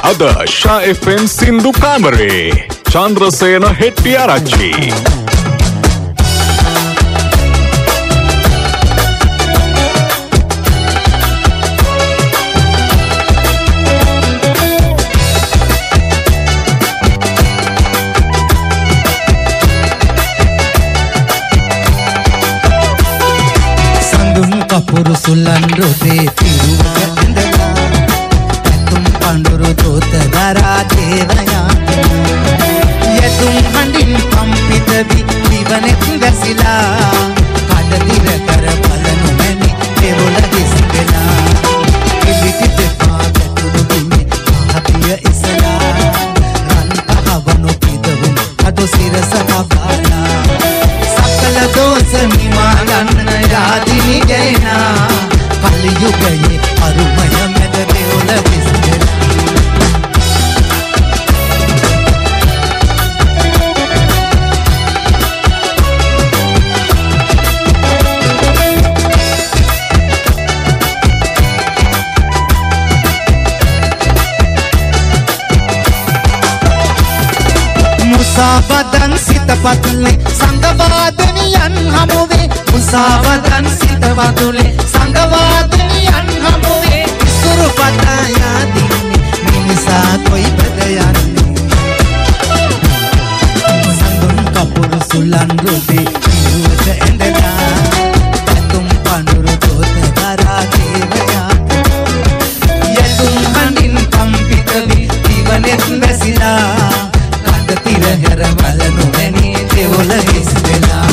අද ෂා FM සින්දු කාමරේ චන්ද්‍රසේන හෙට්ටිආරච්චි. කපුරු සුලන් රොදේ පිරුවක ඇඳලා ඇතුම් පඳුරු දොත දරා දේවයා යතුම් හඬින් කම්පිත වී දිවනෙත් වැසිලා කඩදිර කර බලනු මැනි දෙවොල දිස්දෙලා ඉලිටි දෙපා ගැටුණු බිමේ මහපිය ඉසලා රන් කහවනු පිදවුන් අදු සිරස කපාලා සකල දෝෂ නිමාලන්න යාදිනි ජයනා කලියුගයේ අරුමය මැද දෙවොල විස්දෙලා මුසාවදන් සිතපතුලේ සංගවාදනියන් හමුවේ මුසාවදන් සිතපතුලේ සංගවාදනියන් හමුවේ ඉසුරු පතා යාදින්නේ මිනිසා කොයි බද යන්නේ සංගම් කපුරු සුලන් රොදේ පිරුවක ඇඳලා ඇතුම් පඳුරු දොත දරා දේවයා යතුම් හඬින් කම්පිත වී දිවනෙත් වැසිලා තිරහර බලනු මැනි දෙවොල හිස්දෙලා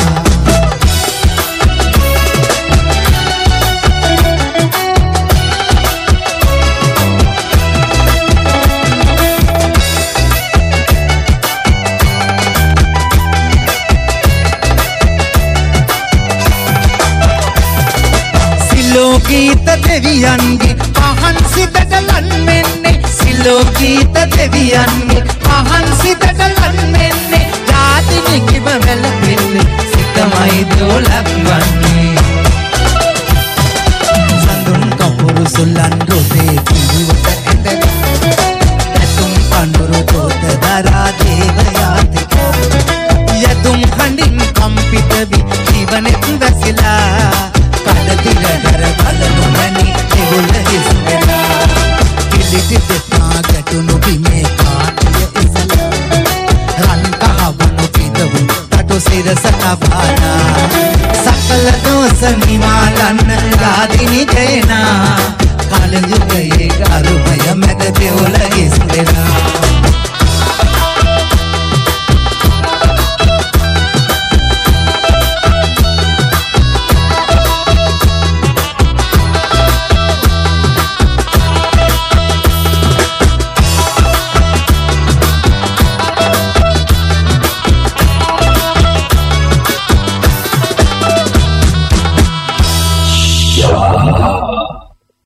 සිලෝකීත දෙවියන්ගේ පහන් සිතට ලන් මෙන්නේ සිලෝකීත දෙවියන්ගේ පහන් සිතට ලන් මෙන්නේ ජාතිනි කිව වැළපෙන්නේ සිතමයි දොලක් වන්නේ සඳුන් කපුරු සුලන් රොදේ පිරුවක ඇඳලා ඇතුම් පඳුරු දොත දරා දේවයා යතුම් හඬින් කම්පිත වී ජීවනෙත් වැසිලා කඩදිරහර බලනු මැනි දෙවොල හිස්දෙලා ඉලිටි දෙපා ගැටුණු බිමේ කාටිය ඉසලා රන් කහවනු පිදවුන් තටු සිරස කපාලා සකල දෝෂ නිවාලන්න යාදිනි ජයනා කලයුගයේ අරුමය මැද දෙවොල හිස්දෙලා